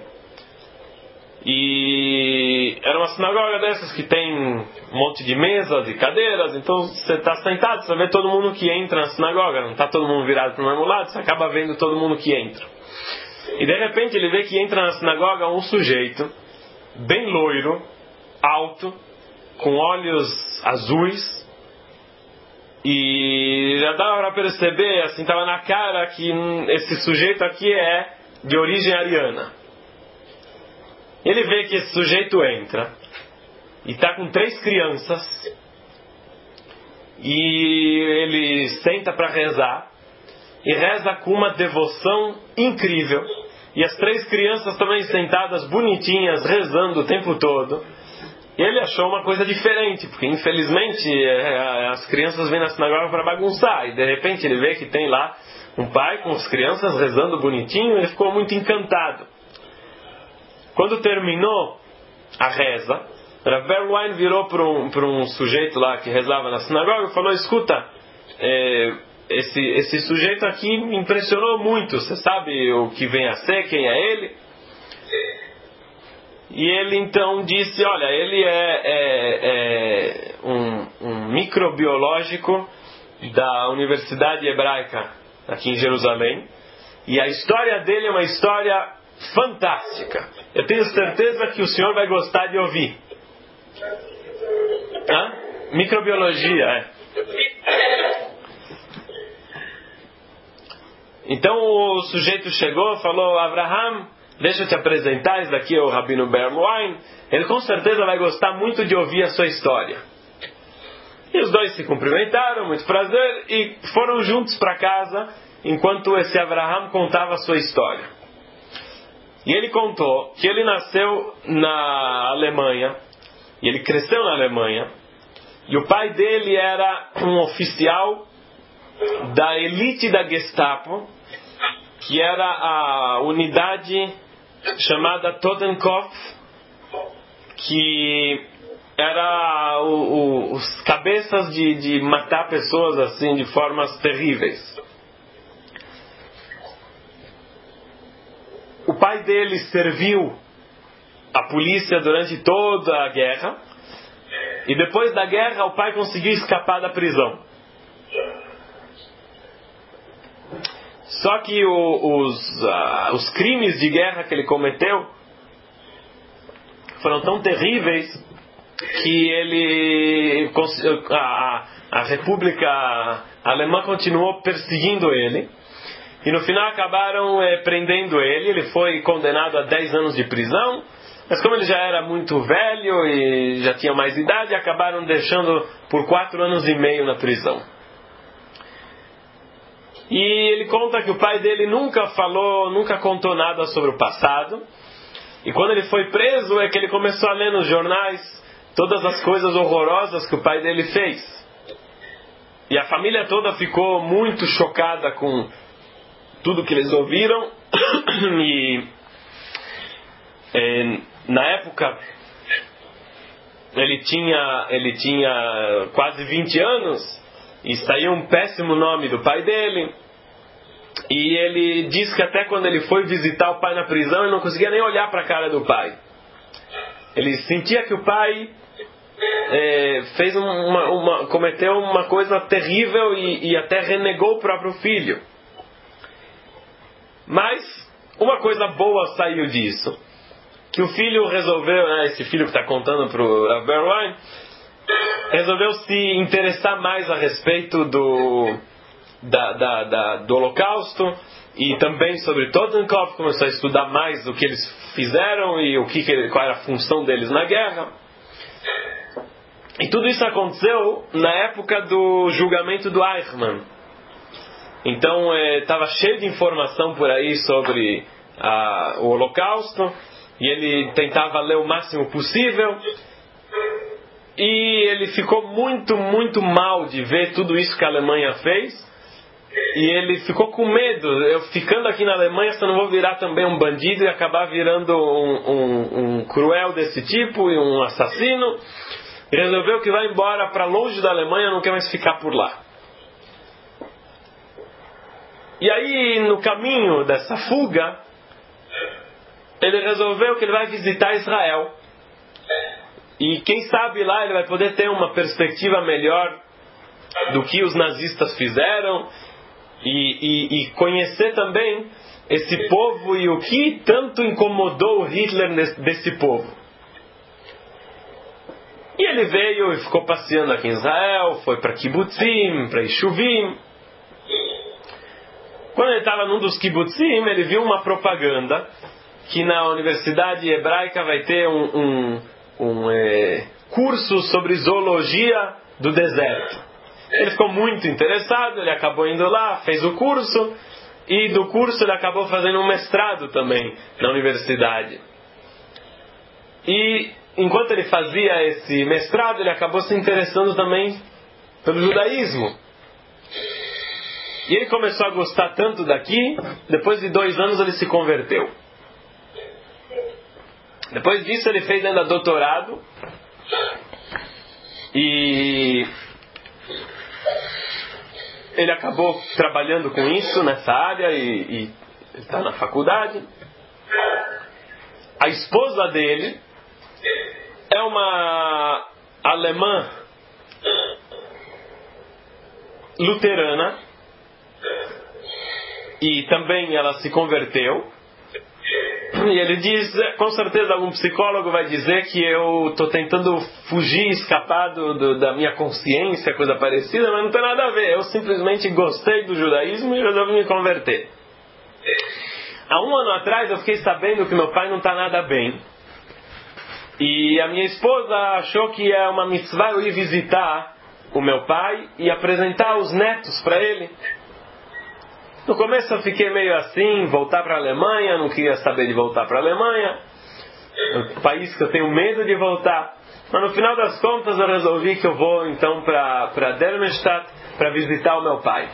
E era uma sinagoga dessas que tem um monte de mesas e cadeiras. Então você está sentado, você vê todo mundo que entra na sinagoga. Não está todo mundo virado para o mesmo lado, você acaba vendo todo mundo que entra. E de repente ele vê que entra na sinagoga um sujeito bem loiro, alto, com olhos azuis, e já dava para perceber, assim, estava na cara que esse sujeito aqui é de origem ariana. Ele vê que esse sujeito entra e está com três crianças e ele senta para rezar e reza com uma devoção incrível. E as três crianças também sentadas bonitinhas, rezando o tempo todo. E ele achou uma coisa diferente, porque infelizmente as crianças vêm na sinagoga para bagunçar. E de repente ele vê que tem lá um pai com as crianças rezando bonitinho, e ele ficou muito encantado. Quando terminou a reza, Rav Ber Wein virou para um, para um sujeito lá que rezava na sinagoga e falou: escuta, é, esse, esse sujeito aqui me impressionou muito. Você sabe o que vem a ser, quem é ele? E ele então disse, olha, ele é, é, é um, um microbiológico da Universidade Hebraica aqui em Jerusalém. E a história dele é uma história fantástica. Eu tenho certeza que o senhor vai gostar de ouvir. Hã? Microbiologia, é. Então o sujeito chegou e falou, Abraham, deixa eu te apresentar, esse daqui é o Rabino Berloin. Ele com certeza vai gostar muito de ouvir a sua história. E os dois se cumprimentaram, muito prazer, e foram juntos para casa, enquanto esse Abraham contava a sua história. E ele contou que ele nasceu na Alemanha, e ele cresceu na Alemanha, e o pai dele era um oficial da elite da Gestapo, que era a unidade chamada Totenkopf, que era o, o, os cabeças de, de matar pessoas assim de formas terríveis. O pai dele serviu a polícia durante toda a guerra, e depois da guerra o pai conseguiu escapar da prisão. Só que o, os, uh, os crimes de guerra que ele cometeu foram tão terríveis que ele, a, a República Alemã continuou perseguindo ele. E no final acabaram eh, prendendo ele. Ele foi condenado a dez anos de prisão. Mas como ele já era muito velho e já tinha mais idade, acabaram deixando por quatro anos e meio na prisão. E ele conta que o pai dele nunca falou, nunca contou nada sobre o passado. E quando ele foi preso é que ele começou a ler nos jornais todas as coisas horrorosas que o pai dele fez. E a família toda ficou muito chocada com tudo que eles ouviram. E é, na época ele tinha, ele tinha quase vinte anos. E saiu um péssimo nome do pai dele. E ele diz que até quando ele foi visitar o pai na prisão, ele não conseguia nem olhar para a cara do pai. Ele sentia que o pai é, fez uma, uma, cometeu uma coisa terrível e, e até renegou o próprio filho. Mas uma coisa boa saiu disso. Que o filho resolveu, né, esse filho que está contando para o Rav Berloin, resolveu se interessar mais a respeito do, da, da, da, do Holocausto e também sobre Totenkopf, começou a estudar mais o que eles fizeram e o que, qual era a função deles na guerra. E tudo isso aconteceu na época do julgamento do Eichmann. Então estava é, cheio de informação por aí sobre a, o Holocausto, e ele tentava ler o máximo possível. E ele ficou muito, muito mal de ver tudo isso que a Alemanha fez. E ele ficou com medo. Eu ficando aqui na Alemanha, se eu não vou virar também um bandido e acabar virando um, um, um cruel desse tipo e um assassino. E resolveu que vai embora para longe da Alemanha, não quer mais ficar por lá. E aí, no caminho dessa fuga, ele resolveu que ele vai visitar Israel. E quem sabe lá ele vai poder ter uma perspectiva melhor do que os nazistas fizeram e, e, e conhecer também esse povo e o que tanto incomodou o Hitler nesse, desse povo. E ele veio e ficou passeando aqui em Israel, foi para Kibbutzim, para Yeshuvim. Quando ele estava num dos Kibbutzim, ele viu uma propaganda que na Universidade Hebraica vai ter um... um um é, curso sobre zoologia do deserto. Ele ficou muito interessado, ele acabou indo lá, fez o curso, e do curso ele acabou fazendo um mestrado também na universidade. E enquanto ele fazia esse mestrado, ele acabou se interessando também pelo judaísmo. E ele começou a gostar tanto daqui, depois de dois anos ele se converteu. Depois disso ele fez ainda doutorado e ele acabou trabalhando com isso nessa área e, e está na faculdade. A esposa dele é uma alemã luterana e também ela se converteu. E ele diz, com certeza algum psicólogo vai dizer que eu estou tentando fugir, escapar do, do, da minha consciência, coisa parecida, mas não tem nada a ver. Eu simplesmente gostei do judaísmo e resolvi me converter. Há um ano atrás eu fiquei sabendo que meu pai não está nada bem. E a minha esposa achou que é uma mitzvah eu ir visitar o meu pai e apresentar os netos para ele. No começo eu fiquei meio assim, voltar para a Alemanha, não queria saber de voltar para a Alemanha. É um país que eu tenho medo de voltar. Mas no final das contas eu resolvi que eu vou então para Darmstadt para visitar o meu pai.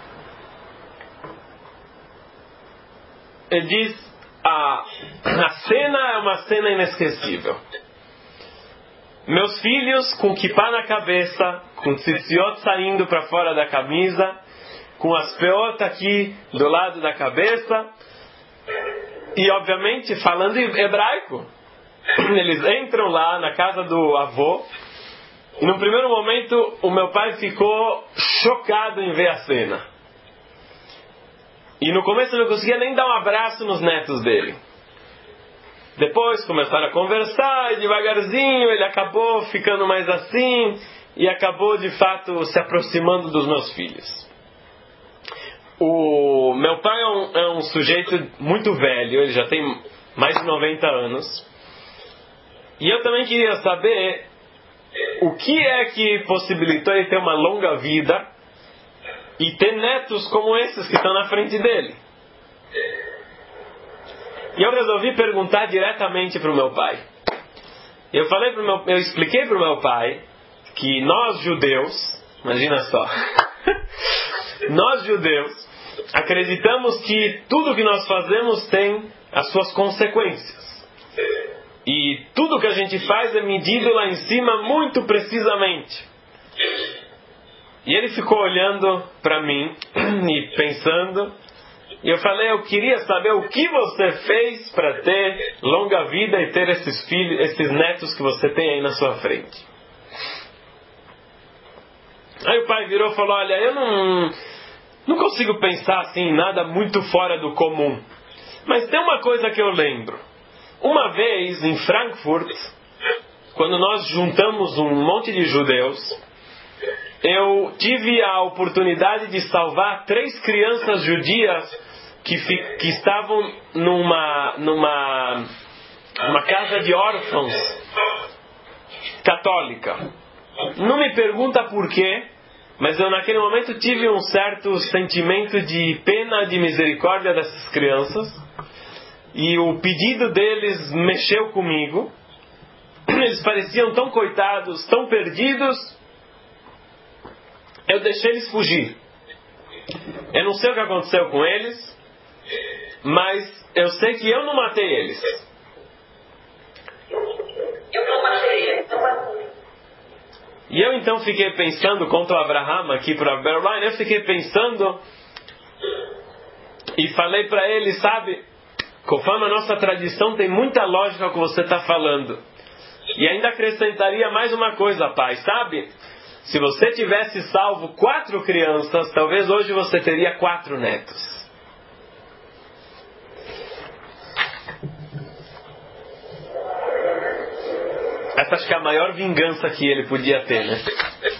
Ele diz, a, a cena é uma cena inesquecível. Meus filhos com kippah na cabeça, com tzitziot saindo para fora da camisa, com as peotas aqui do lado da cabeça, e obviamente falando em hebraico. Eles entram lá na casa do avô, e no primeiro momento o meu pai ficou chocado em ver a cena. E no começo eu não conseguia nem dar um abraço nos netos dele. Depois começaram a conversar e devagarzinho ele acabou ficando mais assim e acabou de fato se aproximando dos meus filhos. O meu pai é um, é um sujeito muito velho, ele já tem mais de noventa anos. E eu também queria saber o que é que possibilitou ele ter uma longa vida e ter netos como esses que estão na frente dele. E eu resolvi perguntar diretamente para o meu pai. Eu falei pro meu, eu expliquei para o meu pai que nós judeus, imagina só, nós judeus acreditamos que tudo que nós fazemos tem as suas consequências. E tudo que a gente faz é medido lá em cima muito precisamente. E ele ficou olhando para mim e pensando. E eu falei, eu queria saber o que você fez para ter longa vida e ter esses filhos, esses netos que você tem aí na sua frente. Aí o pai virou e falou, olha, eu não, não consigo pensar assim em nada muito fora do comum. Mas tem uma coisa que eu lembro. Uma vez em Frankfurt, quando nós juntamos um monte de judeus, eu tive a oportunidade de salvar três crianças judias que, fi, que estavam numa, numa, numa casa de órfãos católica. Não me pergunta por quê, mas eu naquele momento tive um certo sentimento de pena, de misericórdia dessas crianças. E o pedido deles mexeu comigo. Eles pareciam tão coitados, tão perdidos. Eu deixei eles fugir. Eu não sei o que aconteceu com eles, mas eu sei que eu não matei eles. Eu não matei eles. E eu então fiquei pensando, contra o Abraham aqui para Berline, eu fiquei pensando e falei para ele, sabe, conforme a nossa tradição tem muita lógica o que você está falando. E ainda acrescentaria mais uma coisa, pai, sabe? Se você tivesse salvo quatro crianças, talvez hoje você teria quatro netos. Essa acho que é a maior vingança que ele podia ter, né?